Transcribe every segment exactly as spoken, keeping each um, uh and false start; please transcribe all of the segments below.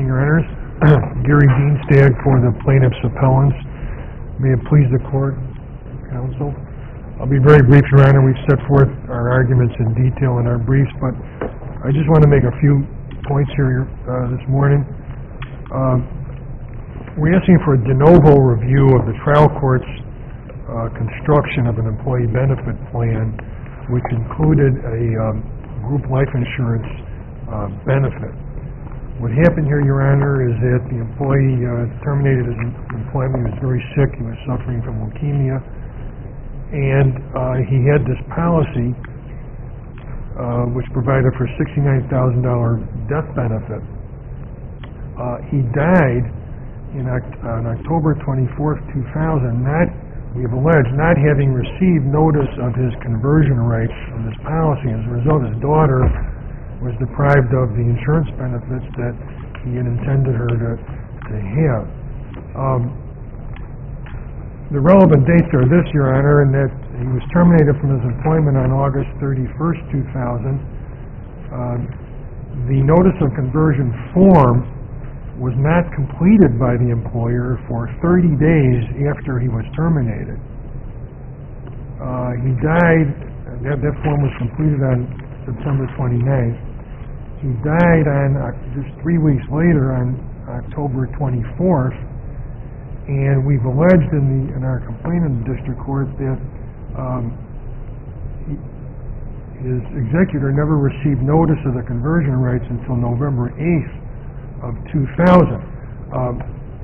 morning, Your Honors. Gary Dienstag for the plaintiff's appellants. May it please the court, counsel. I'll be very brief, Your Honor. We've set forth our arguments in detail in our briefs, but I just want to make a few points here uh, this morning. Uh, we're asking for a de novo review of the trial court's uh, construction of an employee benefit plan, which included a um, group life insurance uh, benefit. What happened here, Your Honor, is that the employee uh, terminated his employment. He was very sick. He was suffering from leukemia. And uh, he had this policy uh, which provided for sixty-nine thousand dollars death benefit. Uh, he died in oct on October twenty-fourth, two thousand, not, we have alleged, not having received notice of his conversion rights from this policy. As a result, his daughter was deprived of the insurance benefits that he had intended her to, to have. Um, the relevant dates are this, Your Honor, and that he was terminated from his employment on August thirty-first, two thousand. Uh, the notice of conversion form was not completed by the employer for thirty days after he was terminated. Uh, he died, that, that form was completed on September twenty-ninth. He died on uh, just three weeks later on October twenty-fourth, and we've alleged in the in our complaint in the district court that um, he, his executor never received notice of the conversion rights until November eighth of two thousand. Um,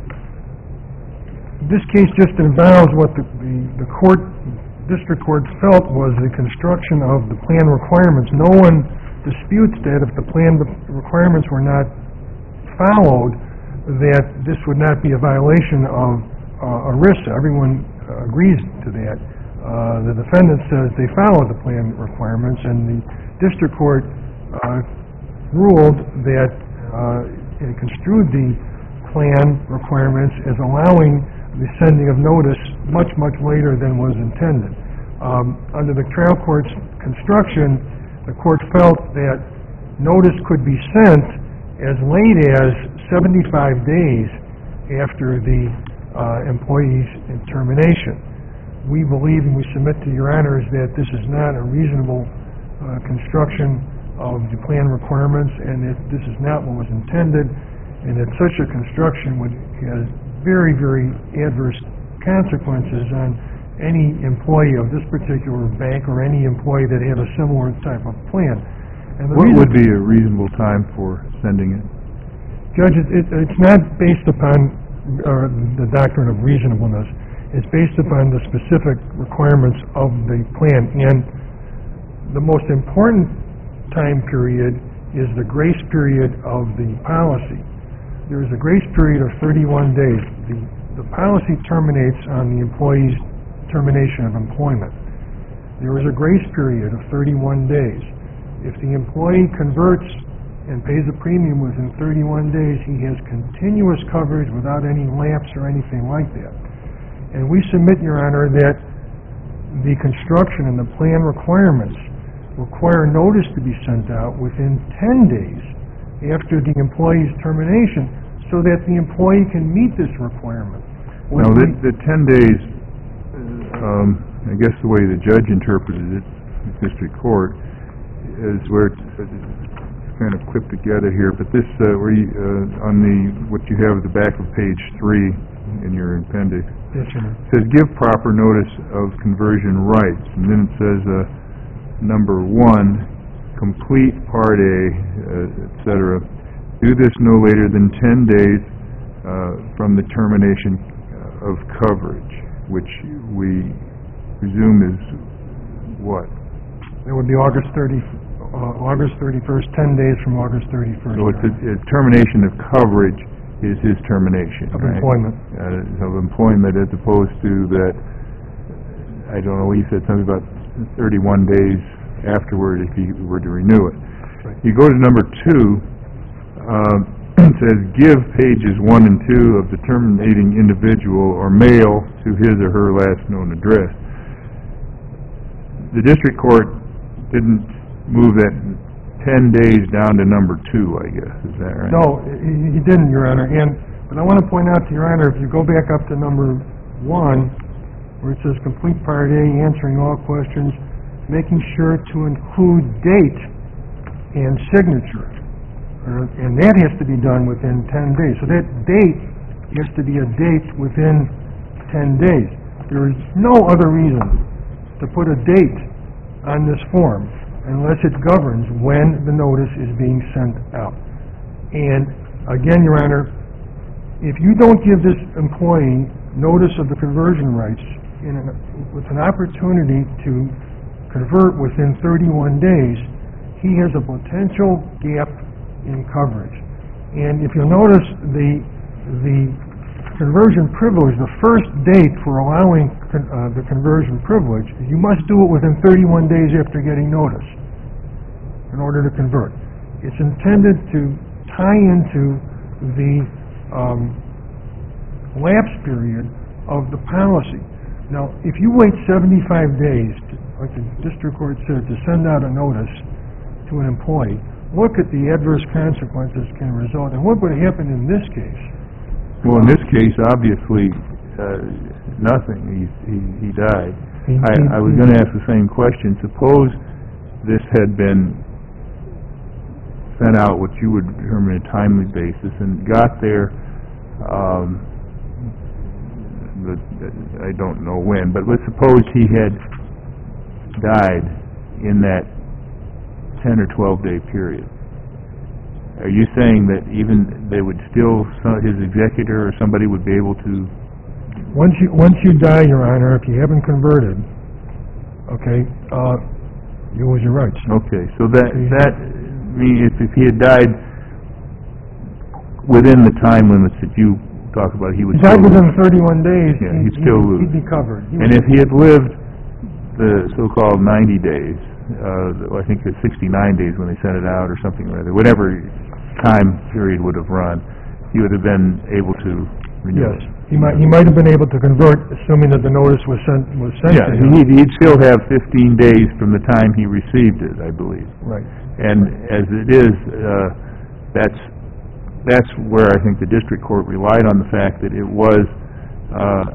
this case just involves what the, the, the court, district court felt was the construction of the plan requirements. No one disputes that if the plan requirements were not followed, that this would not be a violation of uh, ERISA. Everyone uh, agrees to that. Uh, the defendant says they followed the plan requirements, and the district court uh, ruled that uh, it construed the plan requirements as allowing the sending of notice much, much later than was intended. Um, under the trial court's construction, the court felt that notice could be sent as late as seventy-five days after the uh, employee's termination. We believe and we submit to Your Honors that this is not a reasonable uh, construction of the plan requirements, and that this is not what was intended, and that such a construction would have very, very adverse consequences on any employee of this particular bank or any employee that had a similar type of plan. And what would be a reasonable time for sending it? Judge, it, it, it's not based upon uh, the doctrine of reasonableness. It's based upon the specific requirements of the plan. And the most important time period is the grace period of the policy. There is a grace period of thirty-one days. The, the policy terminates on the employee's termination of employment. There is a grace period of thirty-one days. If the employee converts and pays a premium within thirty-one days, he has continuous coverage without any lapse or anything like that. And we submit, Your Honor, that the construction and the plan requirements require notice to be sent out within ten days after the employee's termination so that the employee can meet this requirement. Now, the, the ten days, um, I guess the way the judge interpreted it, the district court, is where it's, it's kind of clipped together here, but this, uh, where you, uh, on the, what you have at the back of page three in your appendix, yes, sir. It says give proper notice of conversion rights, and then it says uh, number one, complete Part A, uh, et cetera. Do this no later than ten days uh, from the termination of coverage, which we presume is what? It would be August thirty, uh, August thirty-first, ten days from August thirty-first. So it's a, a termination of coverage is his termination of right? employment. Uh, of employment, as opposed to that. I don't know. He said something about thirty-one days afterward if he were to renew it. Right. You go to number two. Uh, it says give pages one and two of the terminating individual or mail to his or her last known address. The district court didn't move that ten days down to number two, I guess, is that right? No, he, he didn't, Your Honor, and, but I want to point out to Your Honor, if you go back up to number one, where it says complete Part A, answering all questions, making sure to include date and signature, uh, and that has to be done within ten days. So that date has to be a date within ten days. There is no other reason to put a date on this form unless it governs when the notice is being sent out. And again, Your Honor, if you don't give this employee notice of the conversion rights in an, with an opportunity to convert within thirty-one days, he has a potential gap in coverage. And if you'll notice, the the conversion privilege, the first date for allowing con uh, the conversion privilege, you must do it within thirty-one days after getting notice in order to convert. It's intended to tie into the um, lapse period of the policy. Now, if you wait seventy-five days, to, like the district court said, to send out a notice to an employee, look at the adverse consequences can result. And what would happen in this case? Well, in this case, obviously, uh, nothing. He, he, he died. He, I, he, I was going to ask the same question. Suppose this had been sent out what you would determine a timely basis and got there, um, the, I don't know when, but let's suppose he had died in that ten or twelve day period. Are you saying that even they would still, his executor or somebody would be able to? Once you once you die, Your Honor, if you haven't converted, okay, uh, you lose your rights. Okay, so that that means if, if he had died within the time limits that you talk about, he would. He died still within thirty-one days. Yeah, he'd, he'd still he'd, lose. He'd be covered. He and if he had lived the so-called ninety days, uh, I think it's sixty-nine days when they sent it out or something or other, whatever time period would have run, he would have been able to renew yes, it. he might he might have been able to convert, assuming that the notice was sent was sent Yeah, to him. he'd, he'd still have fifteen days from the time he received it, I believe. Right. And as it is, uh, that's that's where I think the district court relied on the fact that it was uh,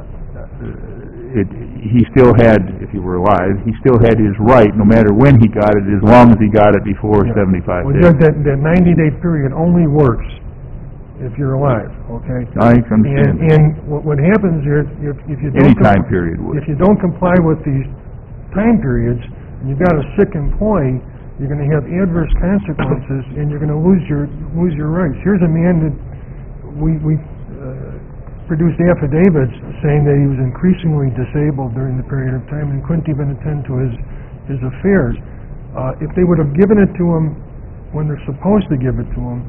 it, he still had, if he were alive, he still had his right, no matter when he got it, as long as he got it before Yeah. seventy-five Well, days. Judge, that that ninety day period only works if you're alive. Okay. I And understand. and what what happens is if if you don't Any com- time period would. if you don't comply with these time periods, and you've got a sick employee, you're going to have adverse consequences, and you're going to lose your lose your rights. Here's a man that we we uh, produced affidavits saying that he was increasingly disabled during the period of time and couldn't even attend to his his affairs. Uh, if they would have given it to him when they're supposed to give it to him,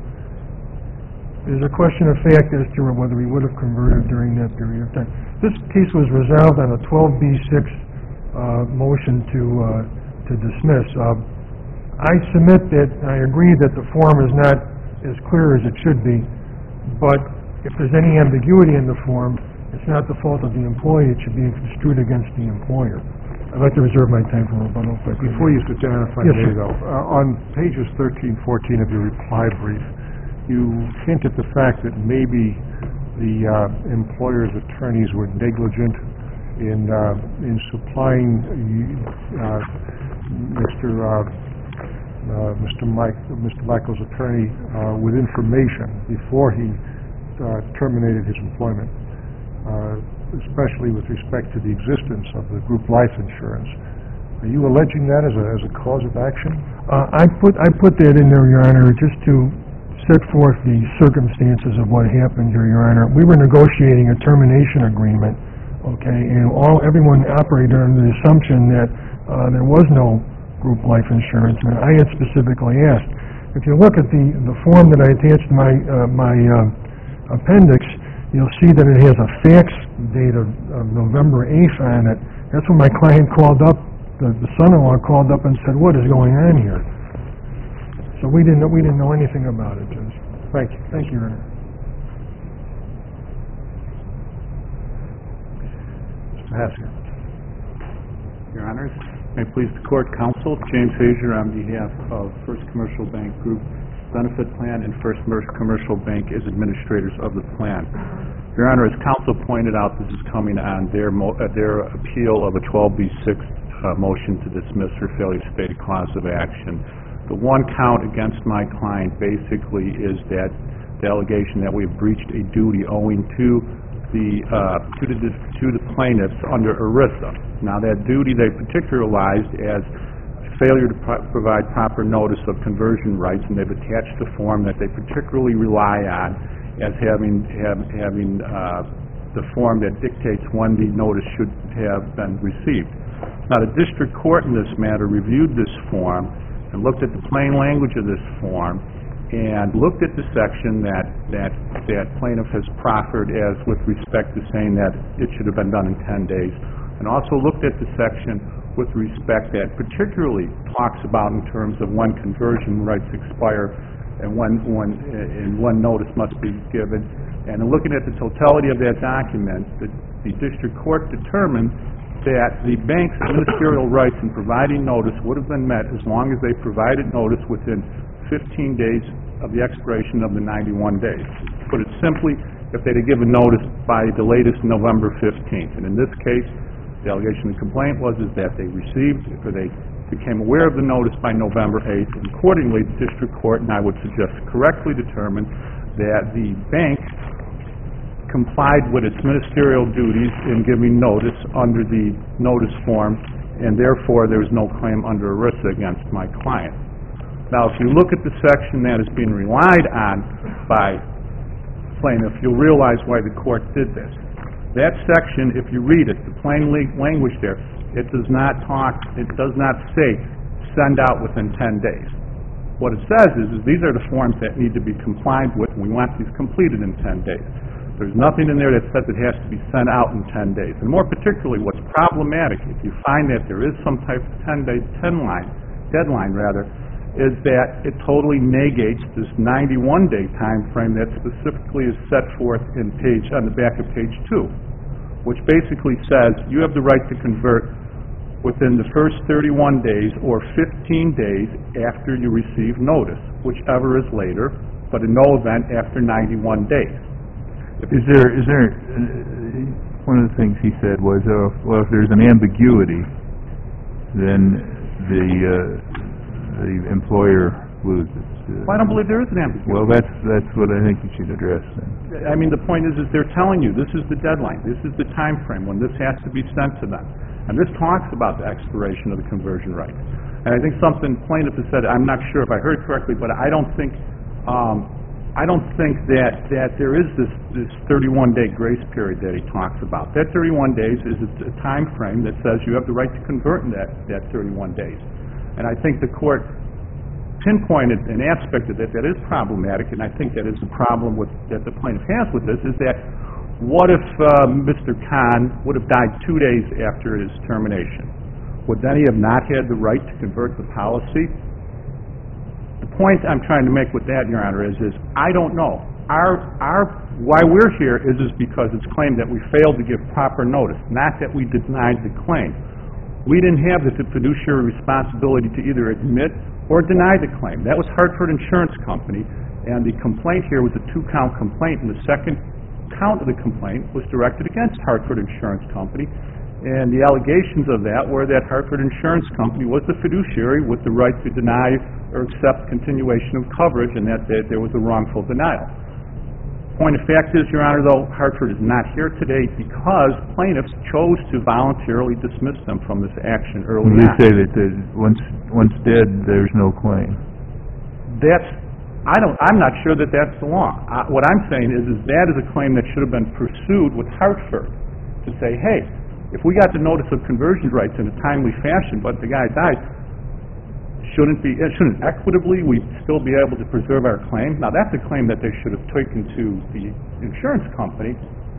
there's a question of fact as to whether he would have converted during that period of time. This case was resolved on a twelve B six uh, motion to uh, to dismiss. Uh, I submit that I agree that the form is not as clear as it should be, but if there's any ambiguity in the form, it's not the fault of the employee. It should be construed against the employer. I'd like to reserve my time for rebuttal. Before you sit down, if I Yes, may, sir. though, uh, on pages thirteen, fourteen of your reply brief, you hint at the fact that maybe the uh, employer's attorneys were negligent in uh, in supplying uh, Mister Uh, uh, Mister Mike, Mister Michael's attorney uh, with information before he uh, terminated his employment, uh, especially with respect to the existence of the group life insurance. Are you alleging that as a as a cause of action? Uh, I put I put that in there, Your Honor, just to set forth the circumstances of what happened here, Your Honor. We were negotiating a termination agreement, okay, and all everyone operated under the assumption that uh, there was no group life insurance, and I had specifically asked. If you look at the the form that I attached to my uh, my uh, appendix, you'll see that it has a fax date of, of November eighth on it. That's when my client called up, the, the son-in-law called up and said, "What is going on here?" So we didn't know, we didn't know anything about it, Judge. Thank you. Thank you, Your Honor. Mister Hasker. Your Honors, May it please the Court, Counsel, James Hazier on behalf of First Commercial Bank Group Benefit Plan and First Commercial Bank as administrators of the plan. Your Honor, as Counsel pointed out, this is coming on their mo uh, their appeal of a twelve B six uh, motion to dismiss for failure to state a cause of action. The one count against my client basically is that the allegation that we've breached a duty owing to the uh, to the to the plaintiffs under ERISA. Now, that duty they particularized as failure to pro provide proper notice of conversion rights, and they've attached a form that they particularly rely on as having have, having uh, the form that dictates when the notice should have been received. Now, the district court in this matter reviewed this form and looked at the plain language of this form and looked at the section that that that plaintiff has proffered as with respect to saying that it should have been done in ten days, and also looked at the section with respect that particularly talks about in terms of when conversion rights expire and when when and when notice must be given. And in looking at the totality of that document, the, the district court determined that the bank's ministerial rights in providing notice would have been met as long as they provided notice within fifteen days of the expiration of the ninety-one days. Put it simply, if they'd have given notice by the latest November fifteenth. And in this case, the allegation of the complaint was is that they received, or they became aware of the notice by November eighth, and accordingly, the district court, and I would suggest correctly determined, that the bank complied with its ministerial duties in giving notice under the notice form, and therefore there is no claim under ERISA against my client. Now, if you look at the section that is being relied on by plaintiff, you'll realize why the court did this. That section, if you read it, the plain language there, it does not talk, it does not say send out within ten days. What it says is, is these are the forms that need to be complied with, and we want these completed in ten days. There's nothing in there that says it has to be sent out in ten days. And more particularly, what's problematic, if you find that there is some type of ten-day line, deadline rather, is that it totally negates this ninety-one day time frame that specifically is set forth in page on the back of page two, which basically says you have the right to convert within the first thirty-one days or fifteen days after you receive notice, whichever is later, but in no event after ninety-one days. Is there, is there, uh, one of the things he said was, uh, well, if there's an ambiguity, then the, uh, the employer loses. Uh, well, I don't believe there is an ambiguity. Well, that's, that's what I think you should address then. I mean, the point is, is they're telling you this is the deadline, this is the time frame when this has to be sent to them. And this talks about the expiration of the conversion rights. And I think something plaintiff has said, I'm not sure if I heard correctly, but I don't think, um, I don't think that, that there is this, this thirty-one day grace period that he talks about. That thirty-one days is a, a time frame that says you have the right to convert in that, that thirty-one days. And I think the court pinpointed an aspect of it that is problematic, and I think that is the problem with, that the plaintiff has with this, is that what if uh, Mister Kahn would have died two days after his termination? Would then he have not had the right to convert the policy? The point I'm trying to make with that, Your Honor, is, is I don't know. Our, our, why we're here is, is because it's claimed that we failed to give proper notice, not that we denied the claim. We didn't have the fiduciary responsibility to either admit or deny the claim. That was Hartford Insurance Company, and the complaint here was a two-count complaint, and the second count of the complaint was directed against Hartford Insurance Company, and the allegations of that were that Hartford Insurance Company was the fiduciary with the right to deny or accept continuation of coverage, and that, that there was a wrongful denial. Point of fact is, Your Honor, though, Hartford is not here today because plaintiffs chose to voluntarily dismiss them from this action early on. You say that the, once once dead, there's no claim. That's, I don't, I'm not sure that that's the law. Uh, what I'm saying is, is that is a claim that should have been pursued with Hartford to say, hey, if we got the notice of conversion rights in a timely fashion, but the guy died, shouldn't be, uh, shouldn't equitably we still be able to preserve our claim? Now, that's a claim that they should have taken to the insurance company,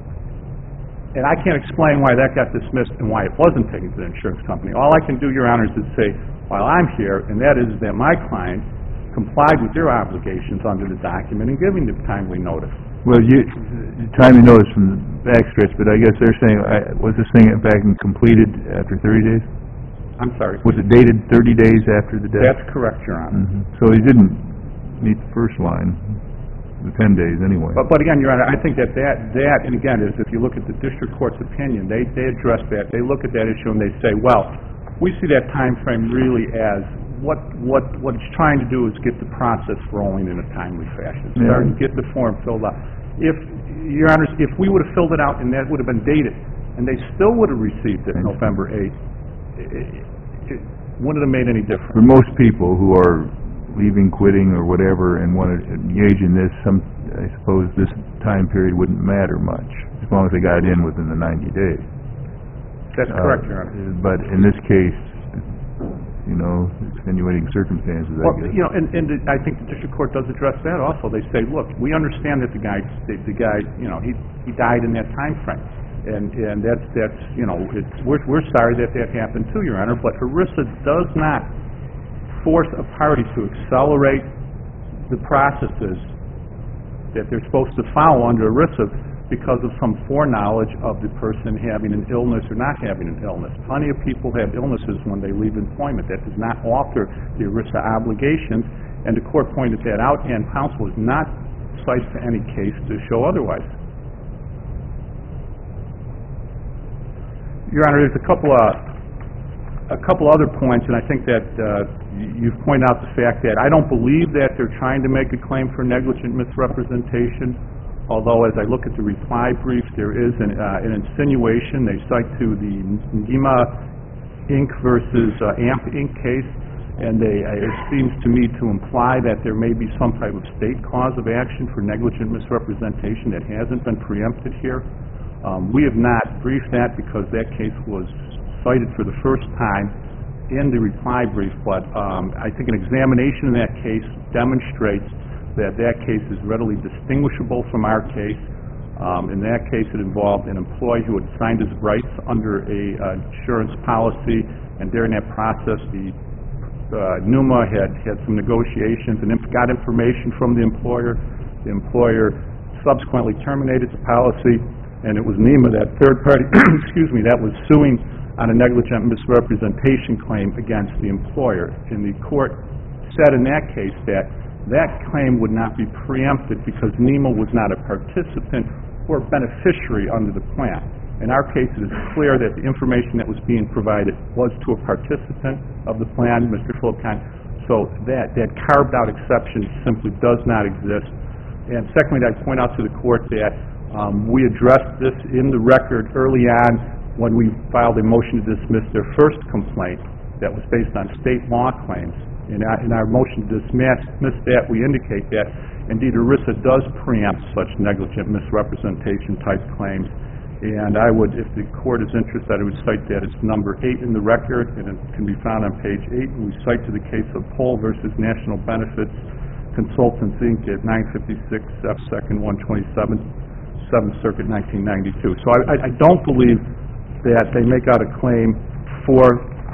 and I can't explain why that got dismissed and why it wasn't taken to the insurance company. All I can do, Your Honor, is to say, while I'm here, and that is that my client complied with their obligations under the document and giving them timely notice. Well, you, timely notice from the backstretch, but I guess they're saying, I, was this thing in fact completed after thirty days? I'm sorry. Was it dated thirty days after the death? That's correct, Your Honor. Mhm. So he didn't meet the first line, the ten days anyway. But, but again, Your Honor, I think that that, that, and again, is if you look at the district court's opinion, they, they address that, they look at that issue and they say, well, we see that time frame really as what, what, what it's trying to do is get the process rolling in a timely fashion. Yeah. Start to get the form filled out. If, Your Honor, if we would have filled it out and that would have been dated, and they still would have received it November eighth, it, it wouldn't have made any difference. For most people who are leaving, quitting, or whatever, and want to engage in this, some, I suppose this time period wouldn't matter much, as long as they got in within the ninety days. That's correct, Your Honor. Uh, But in this case, you know, extenuating circumstances, I Well, guess. you know, and, and the- I think the district court does address that also. They say, look, we understand that the guy, the, the guy, you know, he, he died in that time frame. And, and that's, that's, you know, it's, we're, we're sorry that that happened too, Your Honor, but ERISA does not force a party to accelerate the processes that they're supposed to follow under ERISA because of some foreknowledge of the person having an illness or not having an illness. Plenty of people have illnesses when they leave employment. That does not alter the ERISA obligations, and the court pointed that out, and counsel is not cited to any case to show otherwise. Your Honor, there's a couple of a couple other points, and I think that uh, you've pointed out the fact that I don't believe that they're trying to make a claim for negligent misrepresentation, although as I look at the reply brief, there is an, uh, an insinuation. They cite to the NEMA Incorporated versus uh, A M P Incorporated case, and they, uh, it seems to me to imply that there may be some type of state cause of action for negligent misrepresentation that hasn't been preempted here. Um, we have not briefed that because that case was cited for the first time in the reply brief, but um, I think an examination in that case demonstrates that that case is readily distinguishable from our case. Um, in that case, it involved an employee who had signed his rights under a uh, insurance policy, and during that process, the uh, NEMA had had some negotiations and inf- got information from the employer. The employer subsequently terminated the policy, and it was NEMA, that third party, excuse me, that was suing on a negligent misrepresentation claim against the employer. And the court said in that case that that claim would not be preempted because NEMA was not a participant or beneficiary under the plan. In our case, it is clear that the information that was being provided was to a participant of the plan, Mister Fulcon, so that, that carved-out exception simply does not exist. And secondly, I'd point out to the court that um, we addressed this in the record early on when we filed a motion to dismiss their first complaint that was based on state law claims. In our, in our motion to dismiss, dismiss that, we indicate that, indeed, ERISA does preempt such negligent misrepresentation type claims. And I would, if the court is interested, I would cite that it's number eight in the record, and it can be found on page eight. And we cite to the case of Poll versus National Benefits Consultants, Incorporated at nine fifty-six F second one twenty-seven, seventh Circuit, nineteen ninety-two. So I, I, I don't believe that they make out a claim for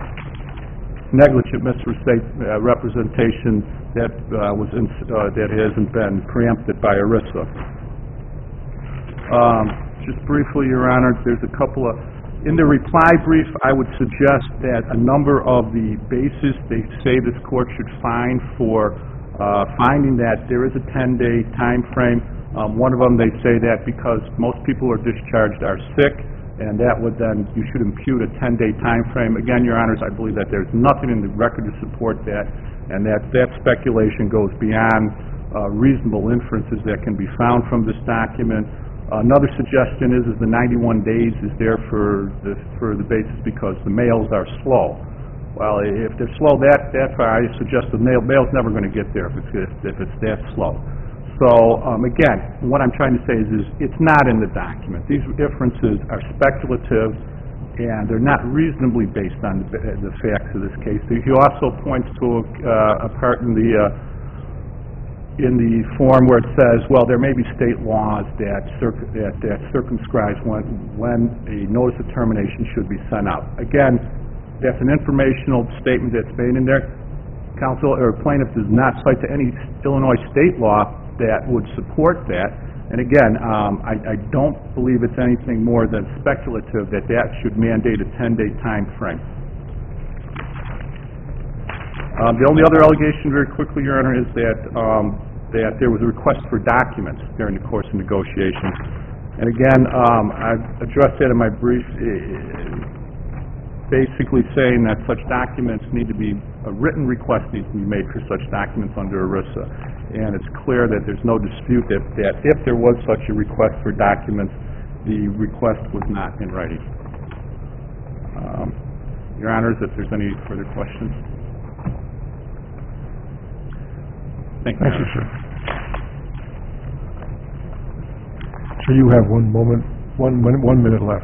negligent misrepresentation that uh, was in, uh, that hasn't been preempted by ERISA. Um, just briefly, Your Honor, there's a couple of in the reply brief. I would suggest that a number of the bases they say this court should find for uh, finding that there is a ten-day time frame. Um, one of them, they say that because most people who are discharged are sick, and that would then, you should impute a ten-day time frame. Again, Your Honors, I believe that there's nothing in the record to support that, and that that speculation goes beyond uh, reasonable inferences that can be found from this document. Uh, another suggestion is, is the ninety-one days is there for the, for the basis because the mails are slow. Well, if they're slow that, that far, I suggest the mail, mail's never going to get there if it's, if it's that slow. So, um, again, what I'm trying to say is, is it's not in the document. These inferences are speculative, and they're not reasonably based on the, the facts of this case. He also points to uh, a part in the uh, in the form where it says, well, there may be state laws that, circ that, that circumscribes when, when a notice of termination should be sent out. Again, that's an informational statement that's made in there. Counsel or plaintiff does not cite to any Illinois state law that would support that. And again, um, I, I don't believe it's anything more than speculative that that should mandate a ten-day time frame. Um, The only other allegation, very quickly, Your Honor, is that, um, that there was a request for documents during the course of negotiations. And again, um, I've addressed that in my brief, eh, basically saying that such documents need to be, a written request needs to be made for such documents under ERISA. And it's clear that there's no dispute that, that if there was such a request for documents, the request was not in writing. Um, Your Honors, if there's any further questions. Thank you. Thank you, sir. So you have one moment, one minute, one minute left.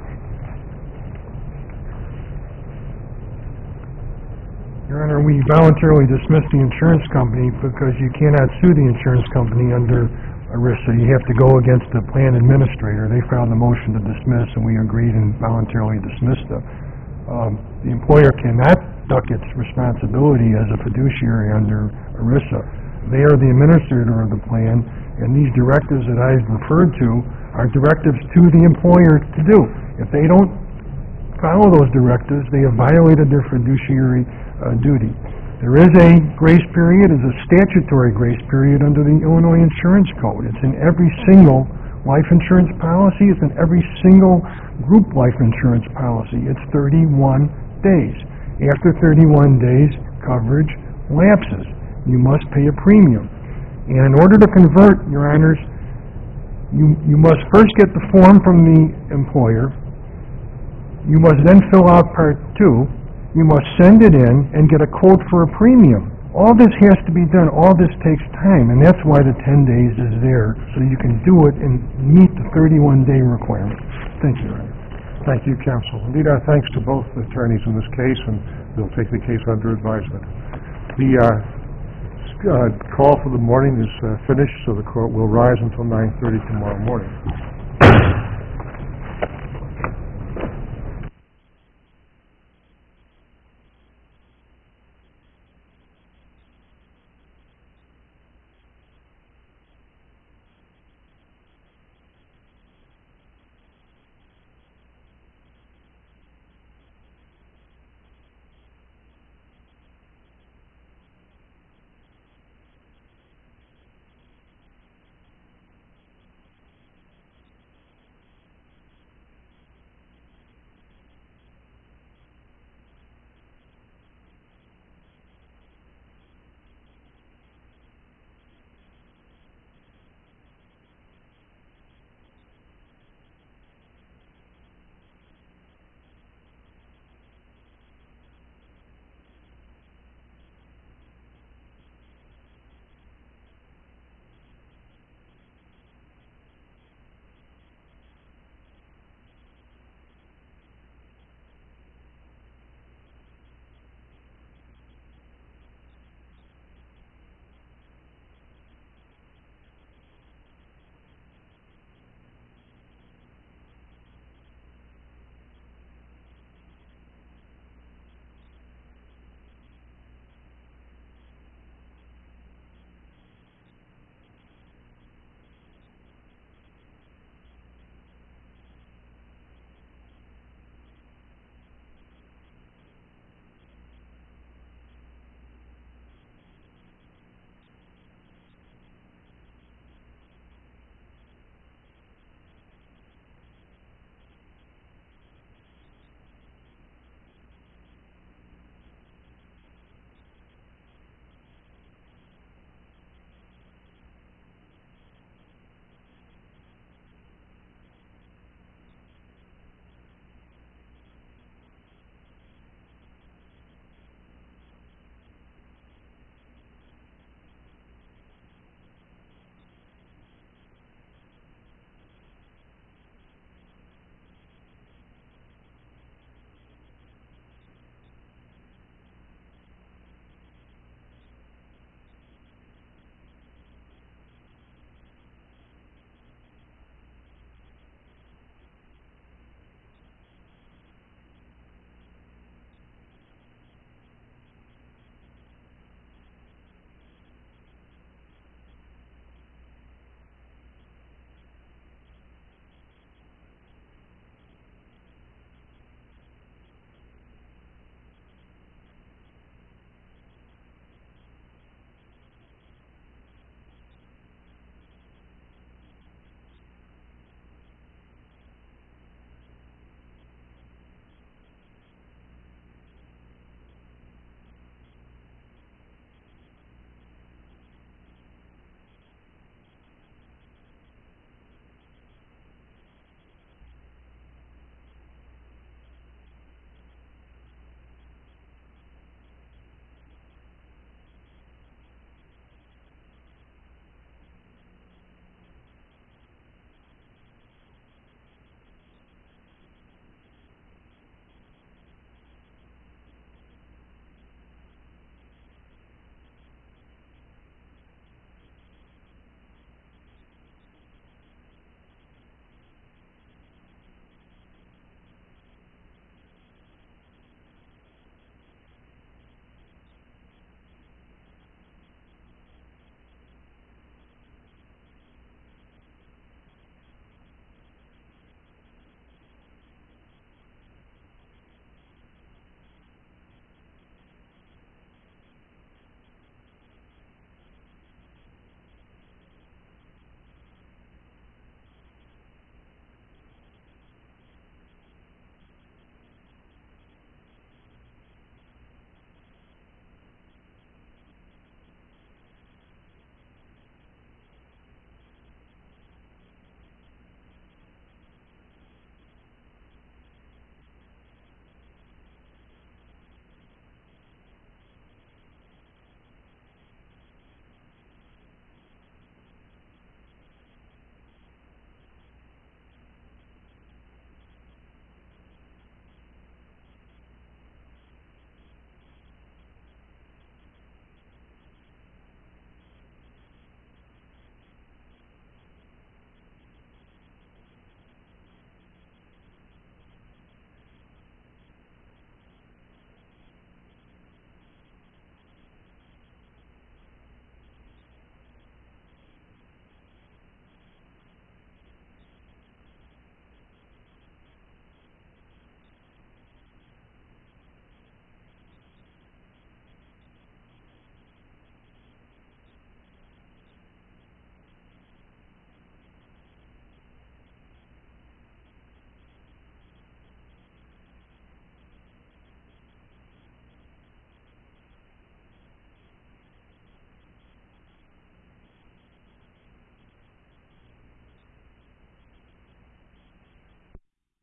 Your Honor, we voluntarily dismissed the insurance company because you cannot sue the insurance company under ERISA. You have to go against the plan administrator. They filed a motion to dismiss, and we agreed and voluntarily dismissed them. Um, the employer cannot duck its responsibility as a fiduciary under ERISA. They are the administrator of the plan, and these directives that I've referred to are directives to the employer to do. If they don't follow those directives, they have violated their fiduciary uh, duty. There is a grace period, is a statutory grace period under the Illinois Insurance Code. It's in every single life insurance policy. It's in every single group life insurance policy. It's thirty-one days. After thirty-one days, coverage lapses. You must pay a premium. And in order to convert, Your Honors, you, you must first get the form from the employer. You must then fill out Part two. You must send it in and get a quote for a premium. All this has to be done. All this takes time, and that's why the ten days is there, so you can do it and meet the thirty-one day requirement. Thank you, Your Honor. Thank you, counsel. Indeed, our thanks to both attorneys in this case, and we'll take the case under advisement. The uh, uh, call for the morning is uh, finished, so the court will rise until nine thirty tomorrow morning.